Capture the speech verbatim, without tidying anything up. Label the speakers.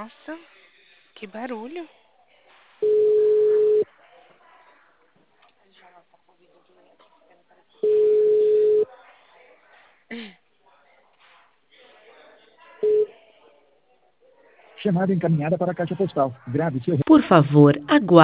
Speaker 1: Nossa, que barulho.
Speaker 2: Chamada encaminhada para a caixa postal. Grave seu...
Speaker 3: Por favor, aguarde.